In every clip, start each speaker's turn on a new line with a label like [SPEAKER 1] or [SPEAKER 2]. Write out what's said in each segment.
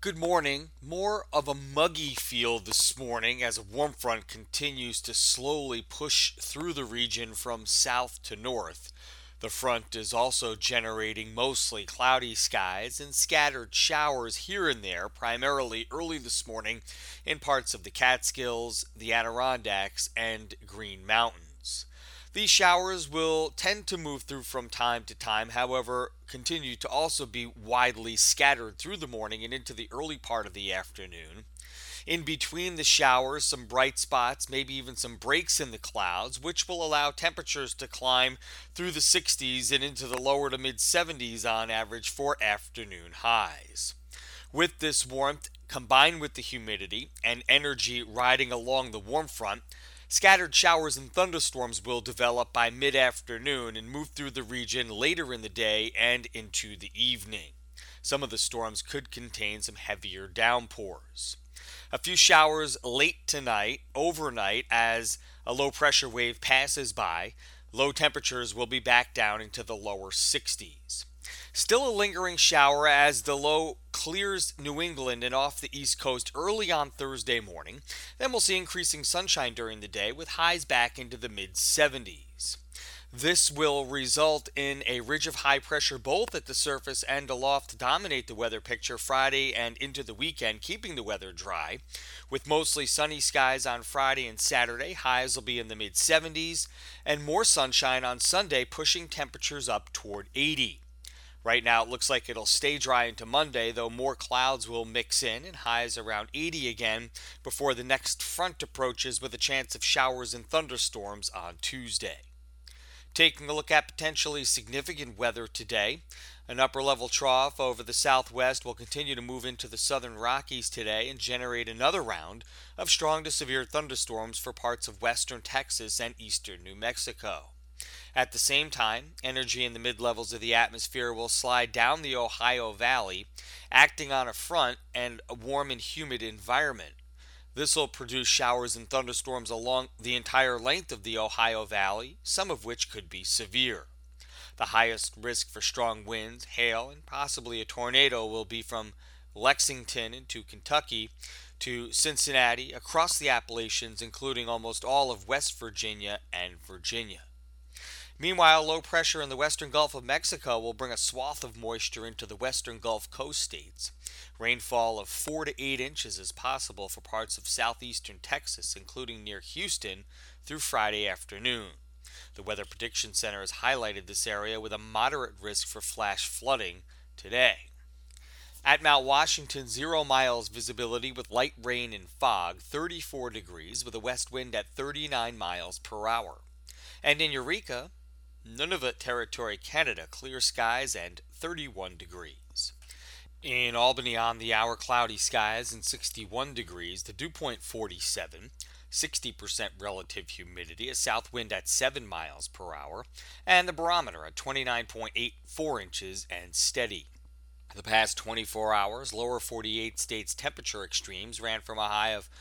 [SPEAKER 1] Good morning. More of a muggy feel this morning as a warm front continues to slowly push through the region from south to north. The front is also generating mostly cloudy skies and scattered showers here and there, primarily early this morning in parts of the Catskills, the Adirondacks, and Green Mountains. These showers will tend to move through from time to time, however, continue to also be widely scattered through the morning and into the early part of the afternoon. In between the showers, some bright spots, maybe even some breaks in the clouds, which will allow temperatures to climb through the 60s and into the lower to mid 70s on average for afternoon highs. With this warmth, combined with the humidity and energy riding along the warm front, scattered showers and thunderstorms will develop by mid afternoon and move through the region later in the day and into the evening. Some of the storms could contain some heavier downpours. A few showers late tonight, overnight, as a low pressure wave passes by. Low temperatures will be back down into the lower 60s. Still a lingering shower as the low clears New England and off the East Coast early on Thursday morning. Then we'll see increasing sunshine during the day with highs back into the mid 70s. This will result in a ridge of high pressure both at the surface and aloft to dominate the weather picture Friday and into the weekend, keeping the weather dry. With mostly sunny skies on Friday and Saturday, highs will be in the mid 70s, and more sunshine on Sunday, pushing temperatures up toward 80. Right now, it looks like it'll stay dry into Monday, though more clouds will mix in and highs around 80 again before the next front approaches with a chance of showers and thunderstorms on Tuesday. Taking a look at potentially significant weather today, an upper level trough over the southwest will continue to move into the southern Rockies today and generate another round of strong to severe thunderstorms for parts of western Texas and eastern New Mexico. At the same time, energy in the mid-levels of the atmosphere will slide down the Ohio Valley, acting on a front and a warm and humid environment. This will produce showers and thunderstorms along the entire length of the Ohio Valley, some of which could be severe. The highest risk for strong winds, hail, and possibly a tornado will be from Lexington into Kentucky to Cincinnati, across the Appalachians, including almost all of West Virginia and Virginia. Meanwhile, low pressure in the western Gulf of Mexico will bring a swath of moisture into the western Gulf Coast states. Rainfall of 4 to 8 inches is possible for parts of southeastern Texas, including near Houston, through Friday afternoon. The Weather Prediction Center has highlighted this area with a moderate risk for flash flooding today. At Mount Washington, 0 miles visibility with light rain and fog, 34 degrees with a west wind at 39 miles per hour. And in Eureka, Nunavut Territory, Canada, clear skies and 31 degrees. In Albany on the hour, cloudy skies and 61 degrees, the dew point 47, 60% relative humidity, a south wind at 7 miles per hour, and the barometer at 29.84 inches and steady. The past 24 hours, lower 48 states temperature extremes ran from a high of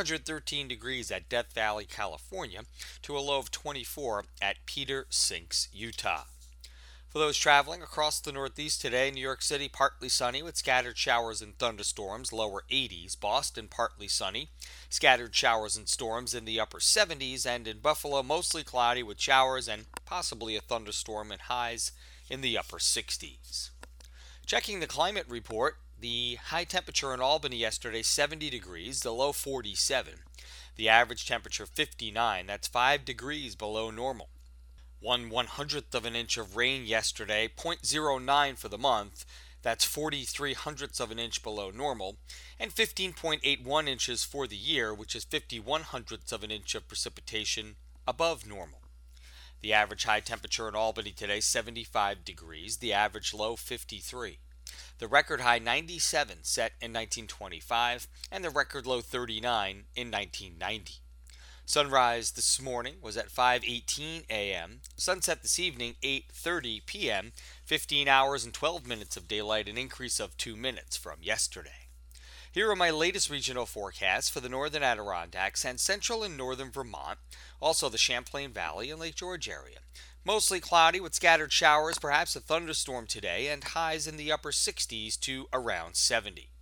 [SPEAKER 1] 113 degrees at Death Valley, California, to a low of 24 at Peter Sinks, Utah. For those traveling across the Northeast today, New York City partly sunny with scattered showers and thunderstorms, lower 80s. Boston partly sunny, scattered showers and storms in the upper 70s, and in Buffalo mostly cloudy with showers and possibly a thunderstorm and highs in the upper 60s. Checking the climate report, the high temperature in Albany yesterday 70 degrees, the low 47. The average temperature 59, that's 5 degrees below normal. 1/100th of an inch of rain yesterday, 0.09 for the month, that's 43 hundredths of an inch below normal, and 15.81 inches for the year, which is 51 hundredths of an inch of precipitation above normal. The average high temperature in Albany today, 75 degrees. The average low, 53. The record high, 97, set in 1925, and the record low, 39, in 1990. Sunrise this morning was at 5:18 a.m. Sunset this evening, 8:30 p.m. 15 hours and 12 minutes of daylight, an increase of 2 minutes from yesterday. Here are my latest regional forecasts for the northern Adirondacks and central and northern Vermont, also the Champlain Valley and Lake George area. Mostly cloudy with scattered showers, perhaps a thunderstorm today, and highs in the upper 60s to around 70.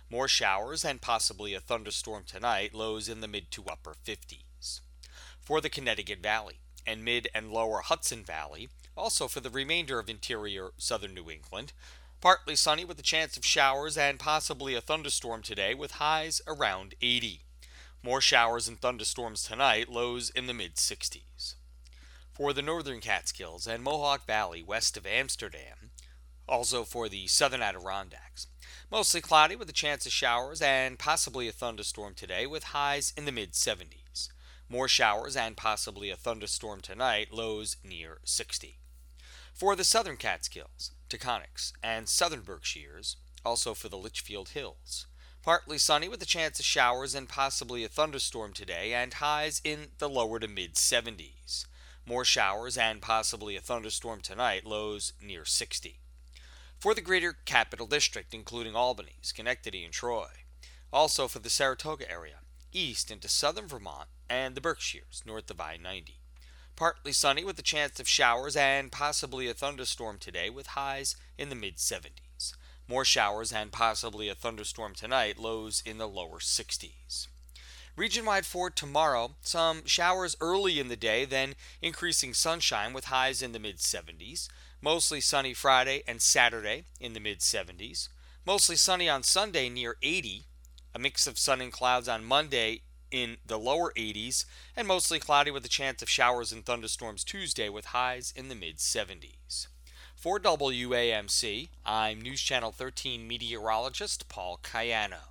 [SPEAKER 1] More showers and possibly a thunderstorm tonight, lows in the mid to upper 50s. For the Connecticut Valley and mid and lower Hudson Valley, also for the remainder of interior southern New England, partly sunny with a chance of showers and possibly a thunderstorm today with highs around 80. More showers and thunderstorms tonight, lows in the mid 60s. For the northern Catskills and Mohawk Valley west of Amsterdam, also for the southern Adirondacks, mostly cloudy with a chance of showers and possibly a thunderstorm today with highs in the mid 70s. More showers and possibly a thunderstorm tonight, lows near 60. For the southern Catskills, Taconics, and southern Berkshires, also for the Litchfield Hills, partly sunny with a chance of showers and possibly a thunderstorm today and highs in the lower to mid 70s. More showers and possibly a thunderstorm tonight, lows near 60. For the greater Capital District, including Albany, Schenectady, and Troy, also for the Saratoga area, east into southern Vermont, and the Berkshires, north of I-90. Partly sunny with a chance of showers and possibly a thunderstorm today with highs in the mid-70s. More showers and possibly a thunderstorm tonight, lows in the lower 60s. Region-wide for tomorrow, some showers early in the day, then increasing sunshine with highs in the mid-70s. Mostly sunny Friday and Saturday in the mid-70s. Mostly sunny on Sunday near 80. A mix of sun and clouds on Monday in the lower 80s, and mostly cloudy with a chance of showers and thunderstorms Tuesday with highs in the mid-70s. For WAMC, I'm News Channel 13 meteorologist Paul Cayano.